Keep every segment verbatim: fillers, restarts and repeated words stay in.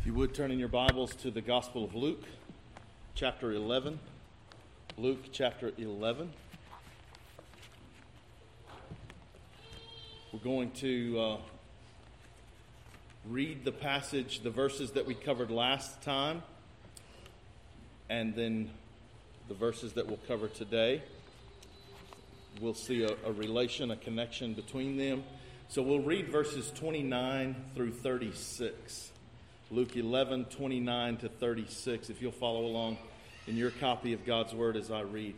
If you would turn in your Bibles to the Gospel of Luke, chapter eleven. Luke chapter eleven. We're going to uh, read the passage, the verses that we covered last time, and then the verses that we'll cover today. We'll see a, a relation, a connection between them. So we'll read verses twenty-nine through thirty-six. Luke eleven, twenty-nine to thirty-six, if you'll follow along in your copy of God's Word as I read.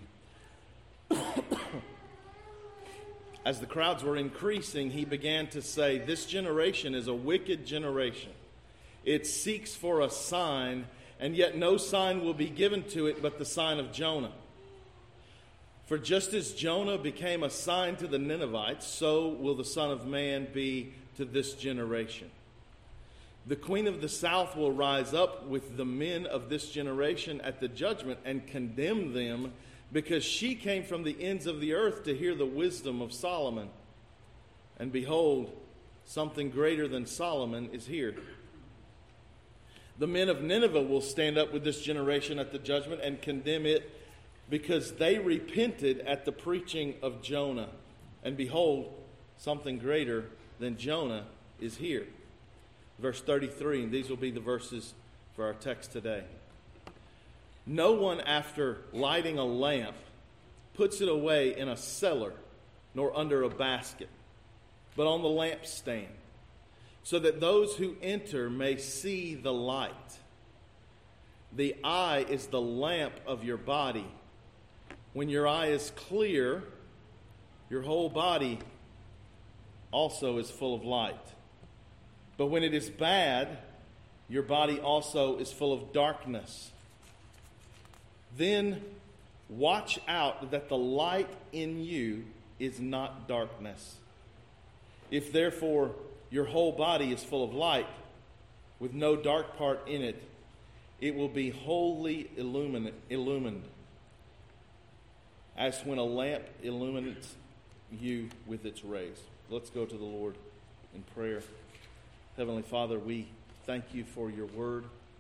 As the crowds were increasing, he began to say, "This generation is a wicked generation. It seeks for a sign, and yet no sign will be given to it but the sign of Jonah. For just as Jonah became a sign to the Ninevites, so will the Son of Man be to this generation. The queen of the south will rise up with the men of this generation at the judgment and condemn them, because she came from the ends of the earth to hear the wisdom of Solomon. And behold, something greater than Solomon is here. The men of Nineveh will stand up with this generation at the judgment and condemn it, because they repented at the preaching of Jonah. And behold, something greater than Jonah is here." Verse thirty-three, and these will be the verses for our text today. "No one, after lighting a lamp, puts it away in a cellar, nor under a basket, but on the lampstand, so that those who enter may see the light. The eye is the lamp of your body. When your eye is clear, your whole body also is full of light. But when it is bad, your body also is full of darkness. Then watch out that the light in you is not darkness. If therefore your whole body is full of light, with no dark part in it, it will be wholly illumined, illumined, as when a lamp illuminates you with its rays." Let's go to the Lord in prayer. Heavenly Father, we thank you for your word.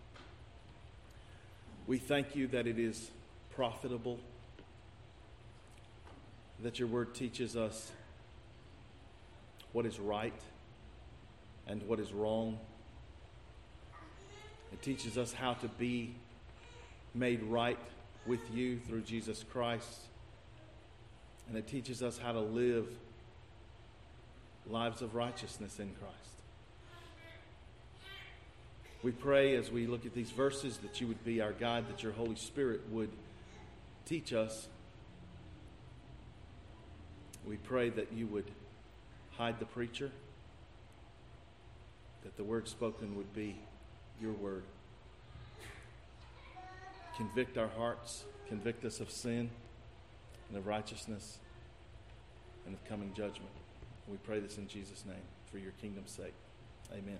We thank you that it is profitable, that your word teaches us what is right and what is wrong. It teaches us how to be made right with you through Jesus Christ. And it teaches us how to live lives of righteousness in Christ. We pray as we look at these verses that you would be our guide, that your Holy Spirit would teach us. We pray that you would hide the preacher, that the word spoken would be your word. Convict our hearts, convict us of sin and of righteousness and of coming judgment. We pray this in Jesus' name for your kingdom's sake. Amen.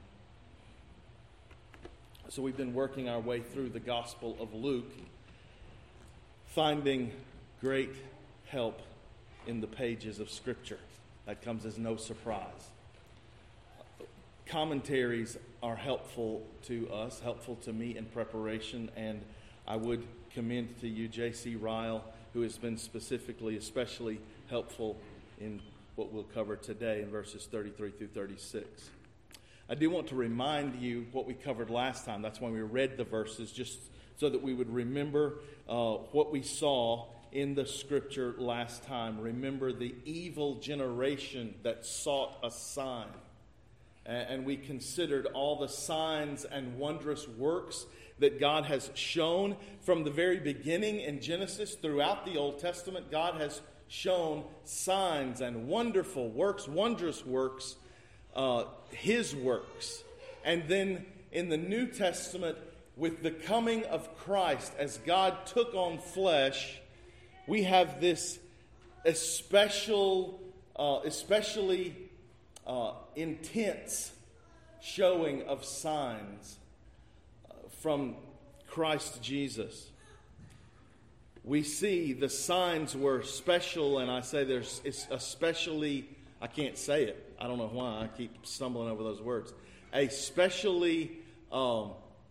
So we've been working our way through the Gospel of Luke, finding great help in the pages of Scripture. That comes as no surprise. Commentaries are helpful to us, helpful to me in preparation, and I would commend to you J C Ryle, who has been specifically, especially helpful in what we'll cover today in verses thirty-three through thirty-six. I do want to remind you what we covered last time. That's when we read the verses, just so that we would remember uh, what we saw in the Scripture last time. Remember the evil generation that sought a sign. And we considered all the signs and wondrous works that God has shown from the very beginning in Genesis throughout the Old Testament. God has shown signs and wonderful works, wondrous works, uh, His works. And then in the New Testament, with the coming of Christ, as God took on flesh, we have this especial, uh, especially uh, intense showing of signs uh, from Christ Jesus. We see the signs were special, and I say there's it's especially, I can't say it. I don't know why. I keep stumbling over those words. A specially um,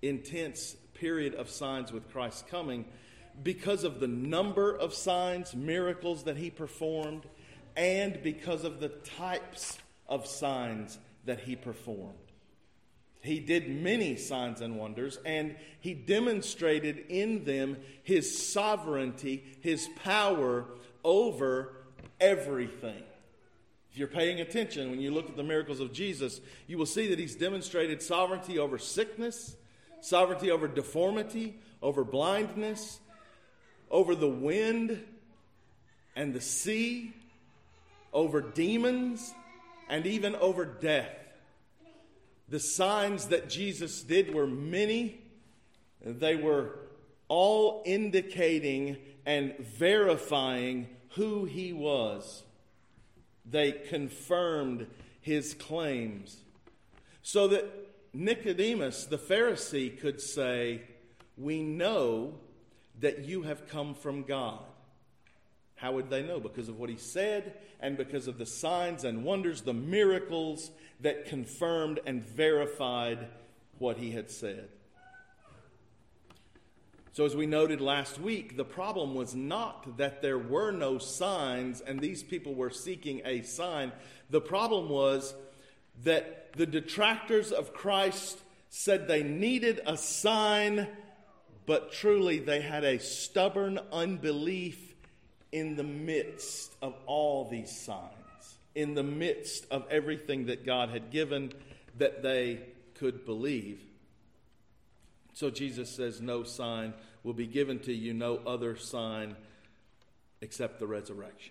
intense period of signs with Christ's coming because of the number of signs, miracles that he performed, and because of the types of signs that he performed. He did many signs and wonders, and he demonstrated in them his sovereignty, his power over everything. If you're paying attention, when you look at the miracles of Jesus, you will see that he's demonstrated sovereignty over sickness, sovereignty over deformity, over blindness, over the wind and the sea, over demons, and even over death. The signs that Jesus did were many. They were all indicating and verifying who he was. They confirmed his claims. So that Nicodemus, the Pharisee, could say, "We know that you have come from God." How would they know? Because of what he said and because of the signs and wonders, the miracles that confirmed and verified what he had said. So as we noted last week, the problem was not that there were no signs and these people were seeking a sign. The problem was that the detractors of Christ said they needed a sign, but truly they had a stubborn unbelief in the midst of all these signs, in the midst of everything that God had given that they could believe. So Jesus says, no sign will be given to you, no other sign except the resurrection.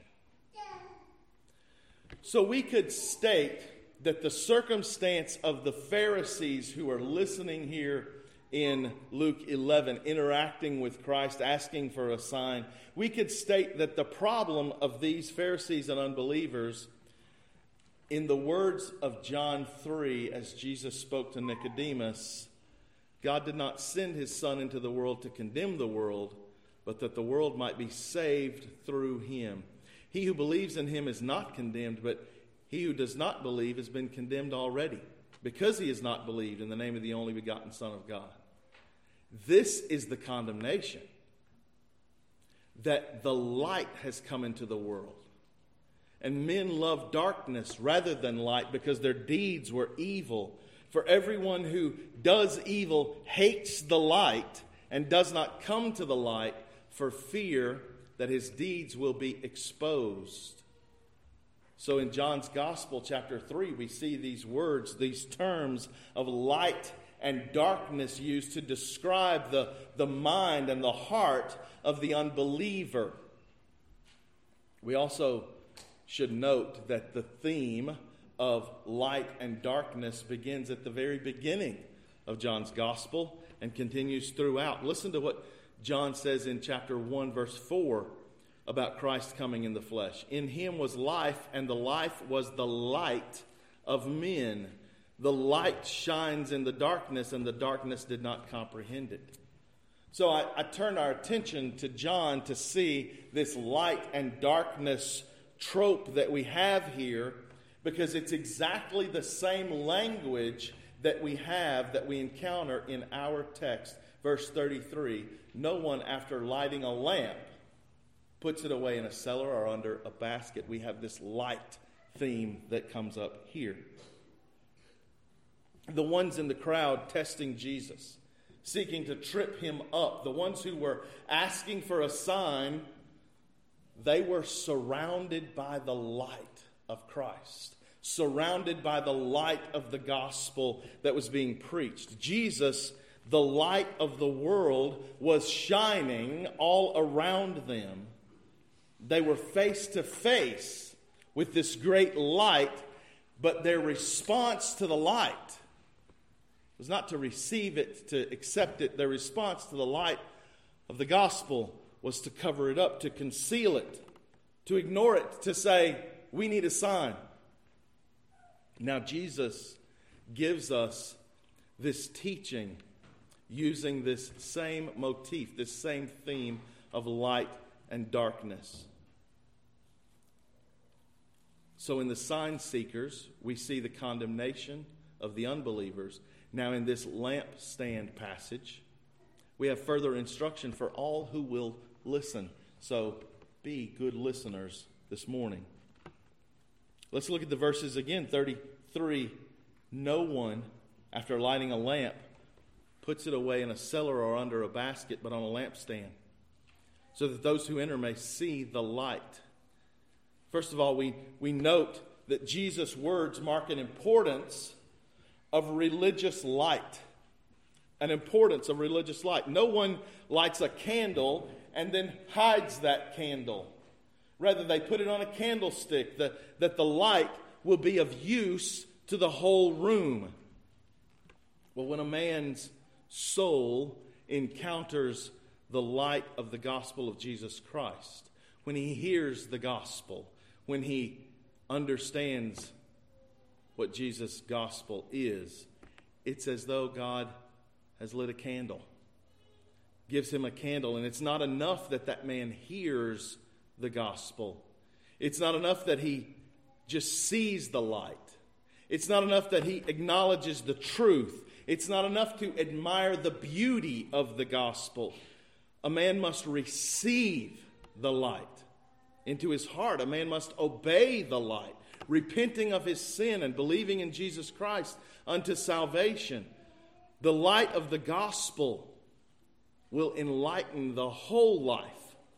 So we could state that the circumstance of the Pharisees who are listening here in Luke eleven, interacting with Christ, asking for a sign, we could state that the problem of these Pharisees and unbelievers, in the words of John three, as Jesus spoke to Nicodemus, God did not send his Son into the world to condemn the world, but that the world might be saved through him. He who believes in him is not condemned, but he who does not believe has been condemned already, because he has not believed in the name of the only begotten Son of God. This is the condemnation, that the light has come into the world. And men love darkness rather than light because their deeds were evil. For everyone who does evil hates the light and does not come to the light for fear that his deeds will be exposed. So in John's Gospel, chapter three, we see these words, these terms of light and darkness used to describe the, the mind and the heart of the unbeliever. We also should note that the theme of light and darkness begins at the very beginning of John's Gospel and continues throughout. Listen to what John says in chapter one, verse four, about Christ coming in the flesh. In him was life, and the life was the light of men. The light shines in the darkness, and the darkness did not comprehend it. So I, I turn our attention to John to see this light and darkness trope that we have here, because it's exactly the same language that we have, that we encounter in our text. Verse thirty-three, no one after lighting a lamp puts it away in a cellar or under a basket. We have this light theme that comes up here. The ones in the crowd testing Jesus, seeking to trip him up, the ones who were asking for a sign, they were surrounded by the light of Christ, surrounded by the light of the gospel that was being preached. Jesus, the light of the world, was shining all around them. They were face to face with this great light, but their response to the light was not to receive it, to accept it. Their response to the light of the gospel was to cover it up, to conceal it, to ignore it, to say, we need a sign. Now Jesus gives us this teaching using this same motif, this same theme of light and darkness. So in the sign seekers, we see the condemnation of the unbelievers. Now in this lampstand passage, we have further instruction for all who will listen. So be good listeners this morning. Let's look at the verses again. thirty-three. No one, after lighting a lamp, puts it away in a cellar or under a basket, but on a lampstand, so that those who enter may see the light. First of all, we, we note that Jesus' words mark an importance of religious light. An importance of religious light. No one lights a candle and then hides that candle. Rather, they put it on a candlestick that, that the light will be of use to the whole room. Well, when a man's soul encounters the light of the gospel of Jesus Christ, when he hears the gospel, when he understands what Jesus' gospel is, it's as though God has lit a candle, gives him a candle. And it's not enough that that man hears the gospel. It's not enough that he just sees the light. It's not enough that he acknowledges the truth. It's not enough to admire the beauty of the gospel. A man must receive the light into his heart. A man must obey the light, repenting of his sin and believing in Jesus Christ unto salvation. The light of the gospel will enlighten the whole life.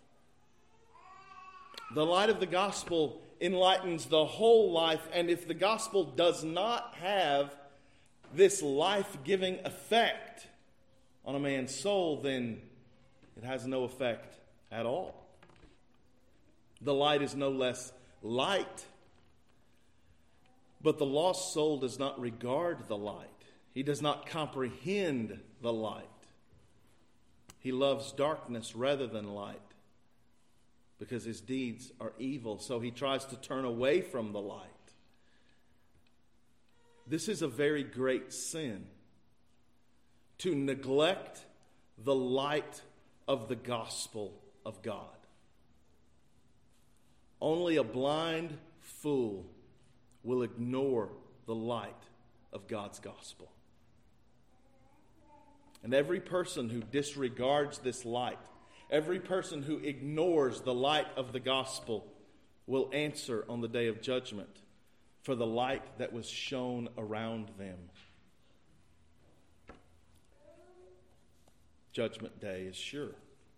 The light of the gospel enlightens the whole life, and if the gospel does not have this life-giving effect on a man's soul, then it has no effect at all. The light is no less light, but the lost soul does not regard the light. He does not comprehend the light. He loves darkness rather than light because his deeds are evil, so he tries to turn away from the light. This is a very great sin, to neglect the light of the gospel of God. Only a blind fool will ignore the light of God's gospel. And every person who disregards this light, every person who ignores the light of the gospel, will answer on the day of judgment for the light that was shone around them. Judgment day is sure.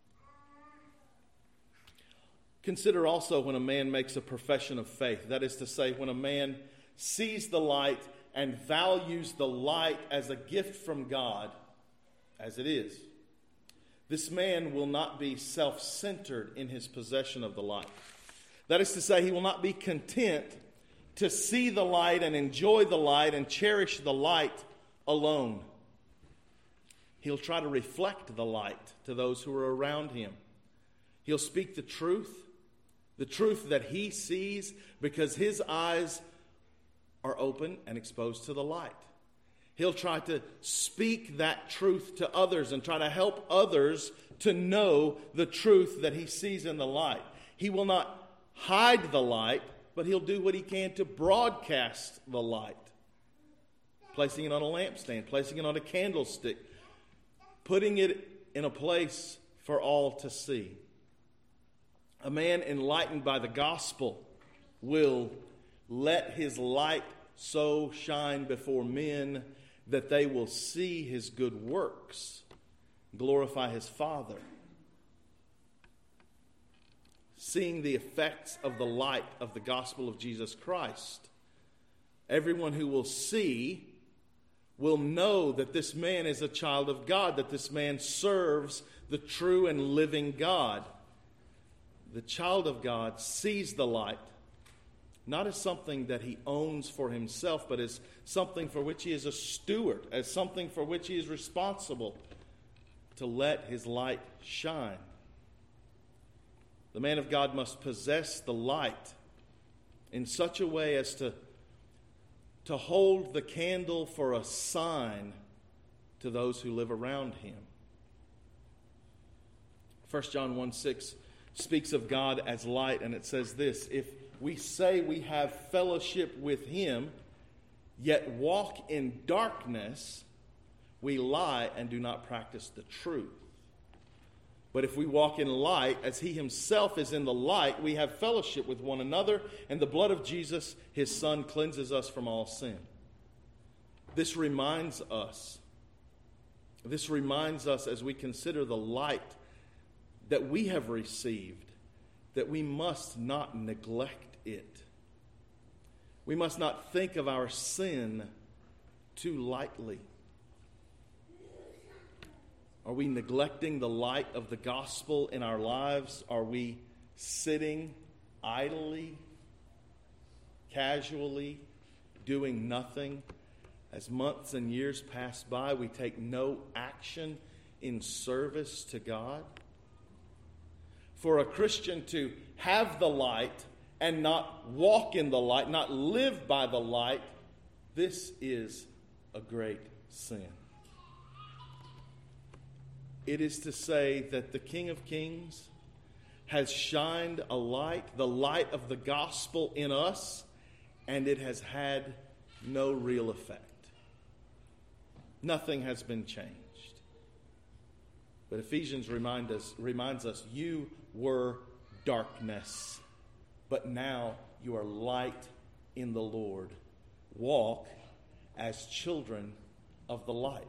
Consider also when a man makes a profession of faith. That is to say, when a man sees the light and values the light as a gift from God, as it is. This man will not be self-centered in his possession of the light. That is to say, he will not be content to see the light and enjoy the light and cherish the light alone. He'll try to reflect the light to those who are around him. He'll speak the truth, the truth that he sees, because his eyes are open and exposed to the light. He'll try to speak that truth to others and try to help others to know the truth that he sees in the light. He will not hide the light, but he'll do what he can to broadcast the light. Placing it on a lampstand, placing it on a candlestick, putting it in a place for all to see. A man enlightened by the gospel will let his light so shine before men that they will see his good works, glorify his Father. Seeing the effects of the light of the gospel of Jesus Christ, everyone who will see will know that this man is a child of God, that this man serves the true and living God. The child of God sees the light, not as something that he owns for himself, but as something for which he is a steward, as something for which he is responsible to let his light shine. The man of God must possess the light in such a way as to, to hold the candle for a sign to those who live around him. First John one six speaks of God as light, and it says this: if we say we have fellowship with him, yet walk in darkness, we lie and do not practice the truth. But if we walk in light, as he himself is in the light, we have fellowship with one another, and the blood of Jesus, his Son, cleanses us from all sin. This reminds us, this reminds us as we consider the light that we have received, that we must not neglect it. We must not think of our sin too lightly. Are we neglecting the light of the gospel in our lives? Are we sitting idly, casually, doing nothing? As months and years pass by, we take no action in service to God. For a Christian to have the light and not walk in the light, not live by the light, this is a great sin. It is to say that the King of Kings has shined a light, the light of the gospel in us, and it has had no real effect. Nothing has been changed. But Ephesians remind us, reminds us, you were darkness, but now you are light in the Lord. Walk as children of the light.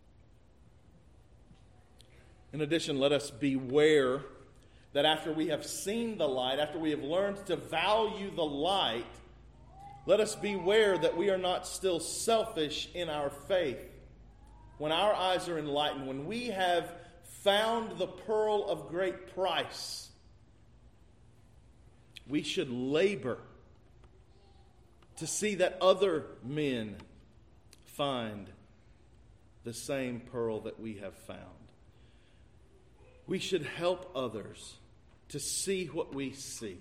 In addition, let us beware that after we have seen the light, after we have learned to value the light, let us beware that we are not still selfish in our faith. When our eyes are enlightened, when we have found the pearl of great price, we should labor to see that other men find the same pearl that we have found. We should help others to see what we see.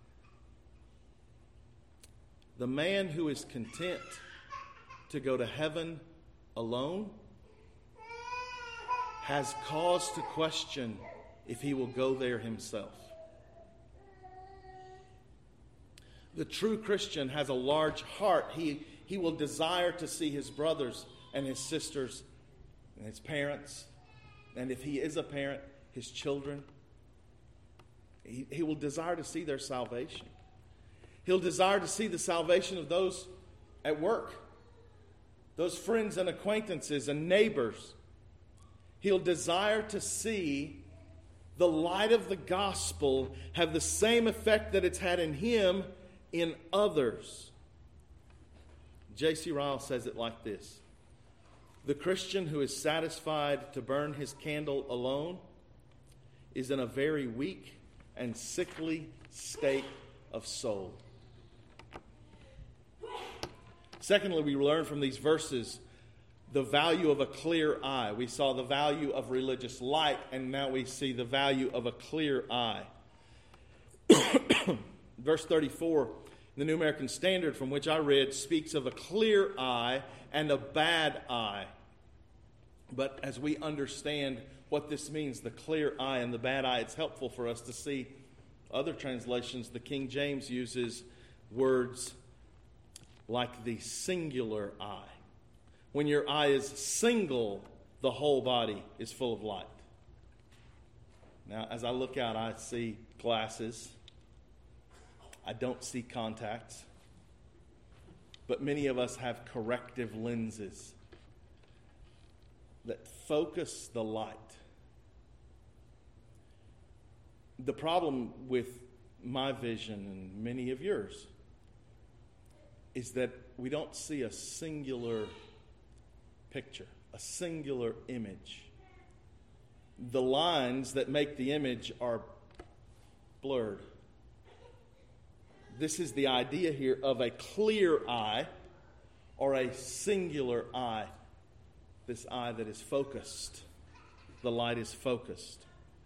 The man who is content to go to heaven alone has cause to question if he will go there himself. The true Christian has a large heart. He, he will desire to see his brothers and his sisters and his parents, and if he is a parent, his children. He, he will desire to see their salvation. He'll desire to see the salvation of those at work, those friends and acquaintances and neighbors. He'll desire to see the light of the gospel have the same effect that it's had in him in others. J C Ryle says it like this: the Christian who is satisfied to burn his candle alone is in a very weak and sickly state of soul. Secondly, we learn from these verses the value of a clear eye. We saw the value of religious light, and now we see the value of a clear eye. Verse thirty-four, the New American Standard, from which I read, speaks of a clear eye and a bad eye. But as we understand what this means, the clear eye and the bad eye, it's helpful for us to see other translations. The King James uses words like the singular eye. When your eye is single, the whole body is full of light. Now, as I look out, I see glasses. I don't see contacts. But many of us have corrective lenses that focus the light. The problem with my vision and many of yours is that we don't see a singular picture, a singular image. The lines that make the image are blurred. This is the idea here of a clear eye or a singular eye. This eye that is focused. The light is focused.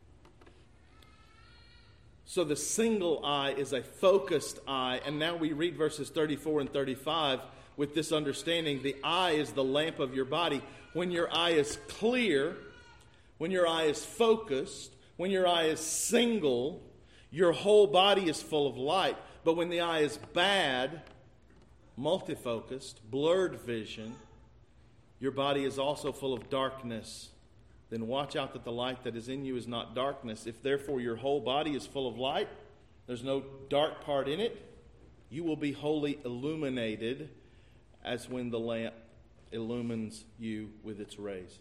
So the single eye is a focused eye. And now we read verses thirty-four and thirty-five with this understanding. The eye is the lamp of your body. When your eye is clear, when your eye is focused, when your eye is single, your whole body is full of light. But when the eye is bad, multifocused, blurred vision, your body is also full of darkness, then watch out that the light that is in you is not darkness. If therefore your whole body is full of light, there's no dark part in it, you will be wholly illuminated as when the lamp illumines you with its rays.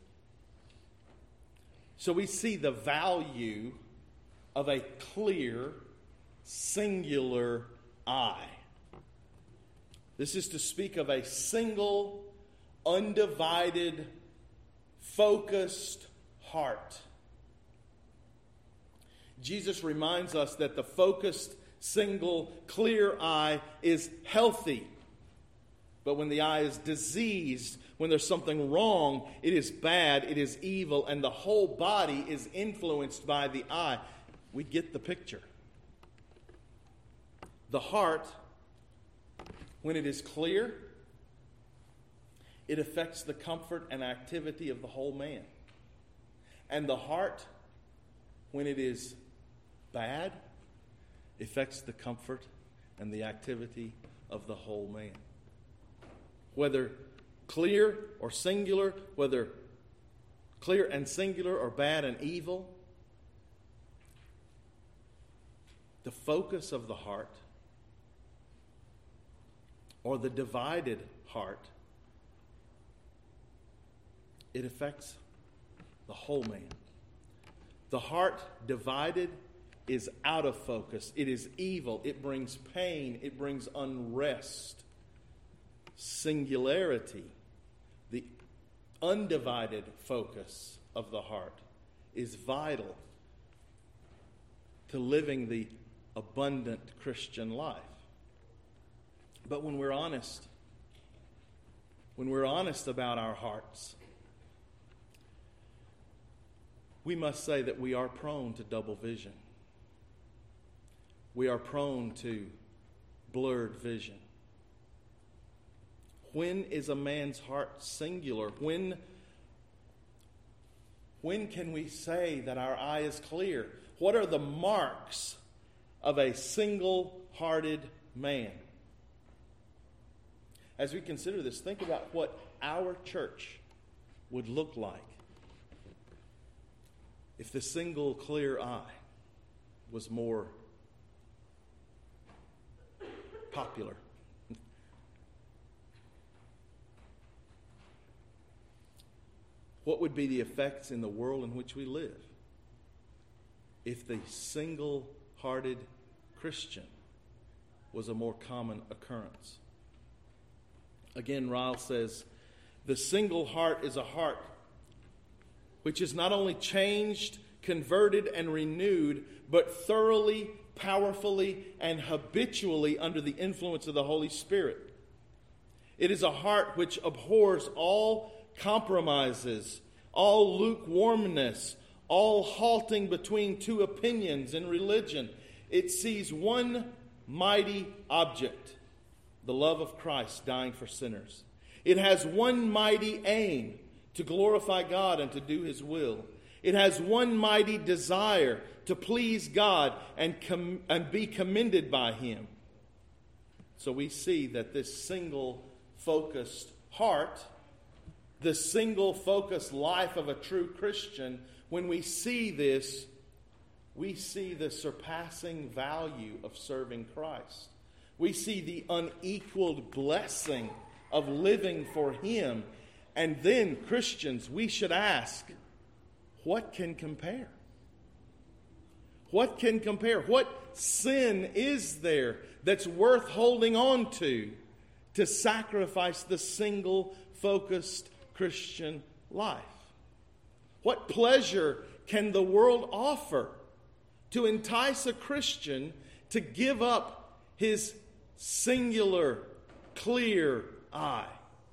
So we see the value of a clear, singular eye. This is to speak of a single, undivided, focused heart. Jesus reminds us that the focused, single, clear eye is healthy. But when the eye is diseased, when there's something wrong, it is bad, it is evil, and the whole body is influenced by the eye. We get the picture. The heart, when it is clear, it affects the comfort and activity of the whole man. And the heart, when it is bad, affects the comfort and the activity of the whole man. Whether clear or singular, whether clear and singular or bad and evil, the focus of the heart or the divided heart, it affects the whole man. The heart divided is out of focus. It is evil. It brings pain. It brings unrest. Singularity, the undivided focus of the heart, is vital to living the abundant Christian life. But when we're honest, when we're honest about our hearts, we must say that we are prone to double vision. We are prone to blurred vision. When is a man's heart singular? When, when can we say that our eye is clear? What are the marks of a single-hearted man? As we consider this, think about what our church would look like if the single clear eye was more popular. What would be the effects in the world in which we live if the single-hearted Christian was a more common occurrence? Again, Ryle says, the single heart is a heart which is not only changed, converted, and renewed, but thoroughly, powerfully, and habitually under the influence of the Holy Spirit. It is a heart which abhors all compromises, all lukewarmness, all halting between two opinions in religion. It sees one mighty object, the love of Christ dying for sinners. It has one mighty aim, to glorify God and to do His will. It has one mighty desire, to please God and, com- and be commended by Him. So we see that this single-focused heart, the single-focused life of a true Christian, when we see this, we see the surpassing value of serving Christ. We see the unequaled blessing of living for Him. And then, Christians, we should ask, what can compare? What can compare? What sin is there that's worth holding on to to sacrifice the single-focused Christian life? What pleasure can the world offer to entice a Christian to give up his singular, clear eye?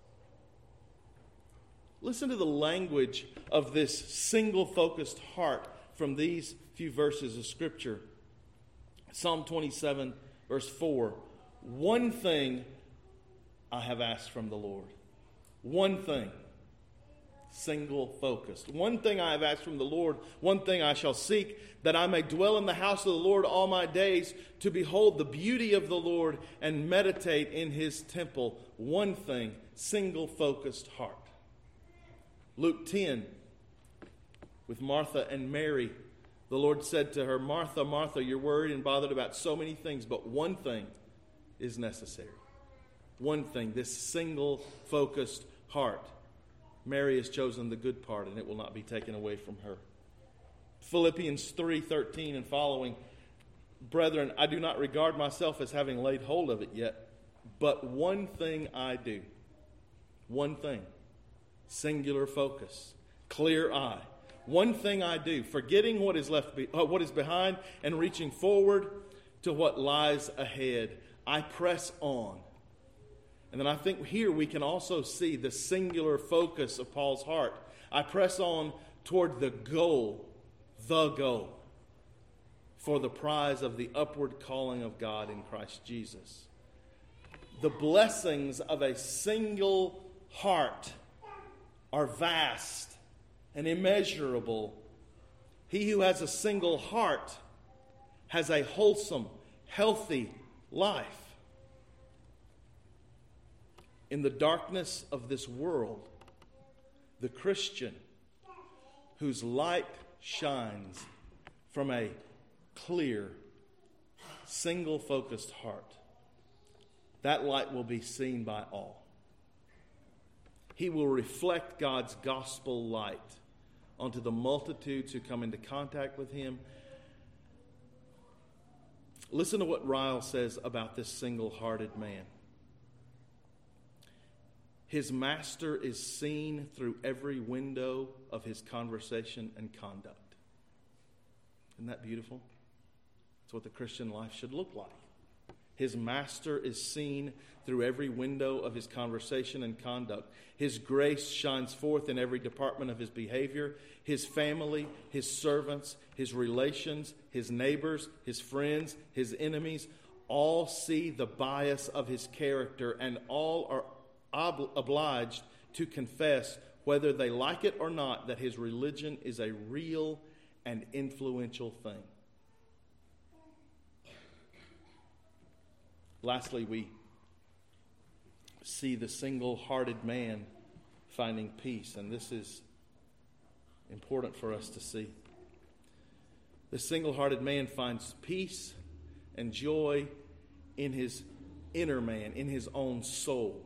Listen to the language of this single-focused heart from these few verses of Scripture. Psalm twenty-seven, verse four. One thing I have asked from the Lord. One thing. single-focused. One thing I have asked from the Lord, one thing I shall seek, that I may dwell in the house of the Lord all my days, to behold the beauty of the Lord and meditate in his temple. One thing, single-focused heart. Luke ten, with Martha and Mary, the Lord said to her, Martha, Martha, you're worried and bothered about so many things, but one thing is necessary. One thing, this single-focused heart. Mary has chosen the good part, and it will not be taken away from her. Philippians three thirteen and following, brethren, I do not regard myself as having laid hold of it yet, but one thing I do. One thing. Singular focus. Clear eye. One thing I do, forgetting what is left, be, uh, what is behind, and reaching forward to what lies ahead. I press on. And then I think here we can also see the singular focus of Paul's heart. I press on toward the goal, the goal, for the prize of the upward calling of God in Christ Jesus. The blessings of a single heart are vast and immeasurable. He who has a single heart has a wholesome, healthy life. In the darkness of this world, the Christian whose light shines from a clear, single-focused heart, that light will be seen by all. He will reflect God's gospel light onto the multitudes who come into contact with him. Listen to what Ryle says about this single-hearted man. His master is seen through every window of his conversation and conduct. Isn't that beautiful? That's what the Christian life should look like. His master is seen through every window of his conversation and conduct. His grace shines forth in every department of his behavior. His family, his servants, his relations, his neighbors, his friends, his enemies, all see the bias of his character, and all are ob- obliged to confess, whether they like it or not, that his religion is a real and influential thing. Lastly, we see the single-hearted man finding peace, and this is important for us to see. The single-hearted man finds peace and joy in his inner man, in his own soul.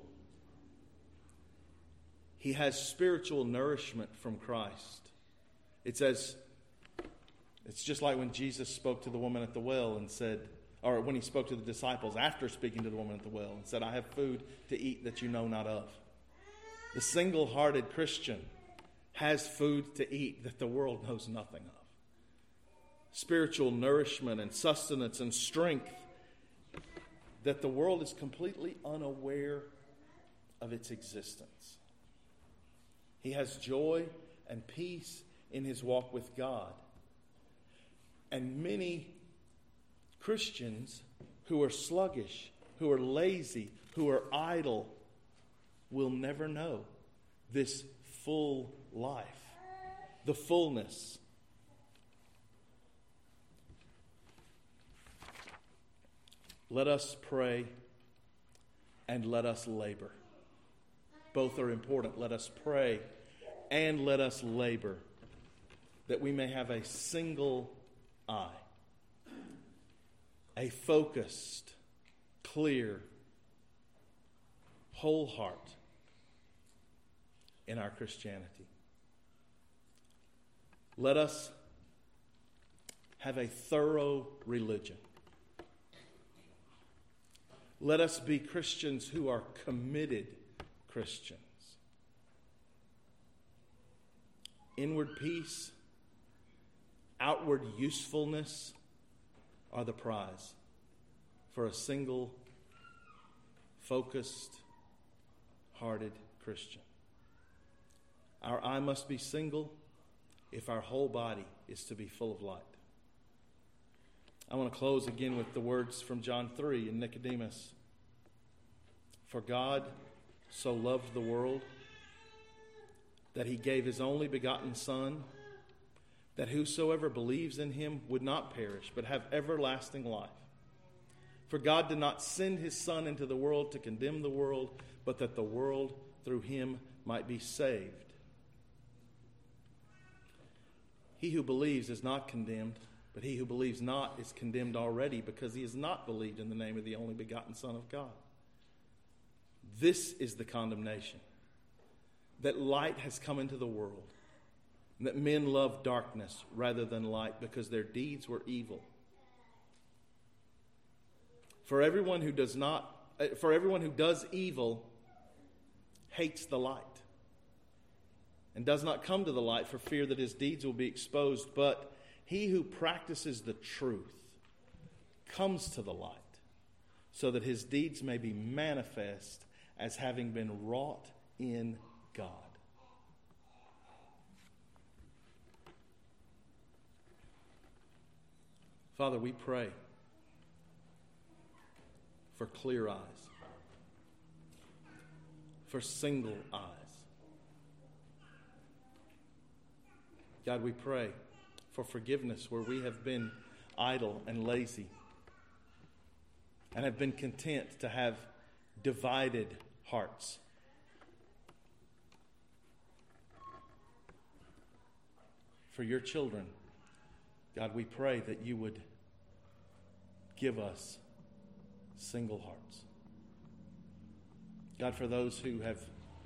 He has spiritual nourishment from Christ. It's as it's just like when Jesus spoke to the woman at the well and said, or when he spoke to the disciples after speaking to the woman at the well and said, I have food to eat that you know not of. The single-hearted Christian has food to eat that the world knows nothing of. Spiritual nourishment and sustenance and strength that the world is completely unaware of its existence. He has joy and peace in his walk with God. And many Christians who are sluggish, who are lazy, who are idle, will never know this full life, the fullness. Let us pray and let us labor. Both are important. Let us pray and let us labor, that we may have a single eye, a focused, clear, whole heart in our Christianity. Let us have a thorough religion. Let us be Christians who are committed Christians. Inward peace, outward usefulness are the prize for a single, focused, hearted Christian. Our eye must be single if our whole body is to be full of light. I want to close again with the words from John three in Nicodemus. For God so loved the world that he gave his only begotten Son, that whosoever believes in him would not perish, but have everlasting life. For God did not send his Son into the world to condemn the world, but that the world through him might be saved. He who believes is not condemned, but he who believes not is condemned already, because he has not believed in the name of the only begotten Son of God. This is the condemnation, that light has come into the world, and that men love darkness rather than light, because their deeds were evil. For everyone who does not, for everyone who does evil hates the light, and does not come to the light for fear that his deeds will be exposed. But he who practices the truth comes to the light, so that his deeds may be manifest as having been wrought in God. Father, we pray for clear eyes, for single eyes. God, we pray for forgiveness where we have been idle and lazy and have been content to have divided hearts. For your children, God, we pray that you would give us single hearts. God, for those who have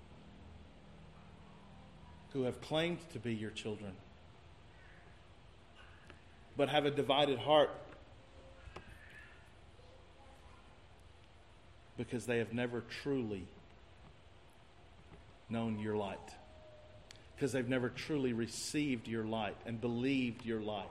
who have claimed to be your children, but have a divided heart because they have never truly known your light, because they've never truly received your light and believed your light.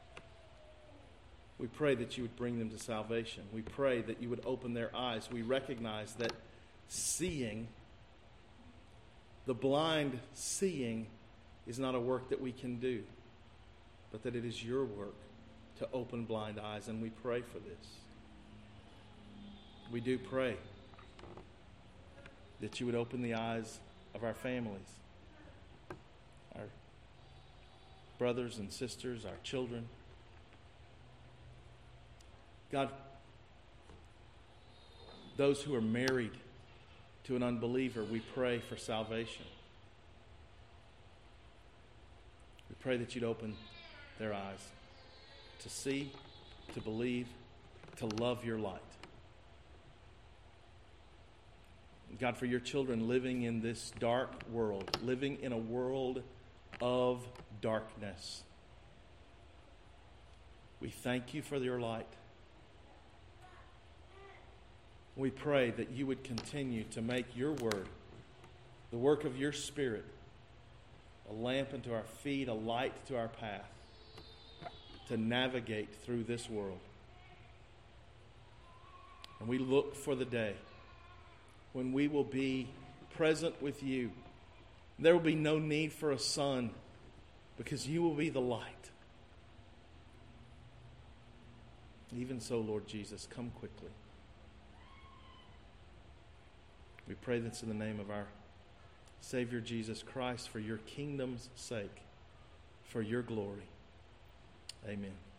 We pray that you would bring them to salvation. We pray that you would open their eyes. We recognize that seeing, the blind seeing, is not a work that we can do, but that it is your work to open blind eyes, and we pray for this. We do pray that you would open the eyes of our families, our brothers and sisters, our children. God, those who are married to an unbeliever, we pray for salvation. We pray that you'd open their eyes to see, to believe, to love your light. God, for your children living in this dark world, living in a world of darkness, we thank you for your light. We pray that you would continue to make your word, the work of your Spirit, a lamp unto our feet, a light to our path, to navigate through this world. And we look for the day when we will be present with you. There will be no need for a sun, because you will be the light. Even so, Lord Jesus, come quickly. We pray this in the name of our Savior Jesus Christ, for your kingdom's sake, for your glory. Amen.